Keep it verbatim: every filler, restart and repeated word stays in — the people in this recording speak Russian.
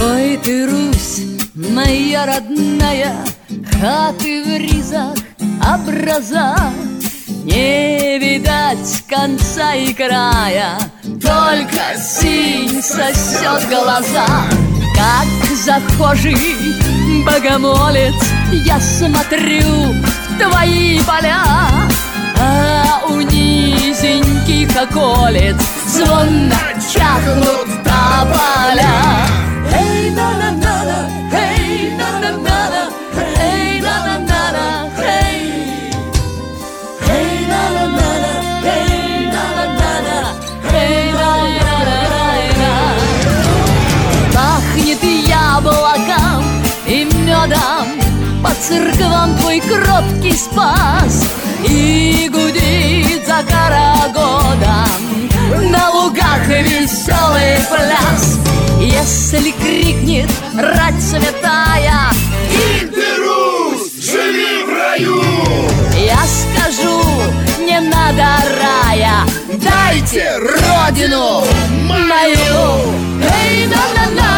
Ой, ты, Русь, моя родная, хаты в ризах, образа, не видать конца и края, только синь сосет глаза. Как захожий богомолец я смотрю в твои поля, а у низеньких околец звонно чахнут тополя. Эй, на-на-на-на, эй, на-на-на-на, эй, на-на-на-на, эй, эй, на-на-на-на, эй, на-на-на-на, эй, на-на-на-на. Пахнет яблоком и медом, по церквам твой кроткий спас, и гудит за карагодом на лугах веселый пляс. Если крикнет рать святая: «Эй, ты, Русь, живи в раю!» Я скажу: не надо рая, дайте родину мою. Эй, на-на-на.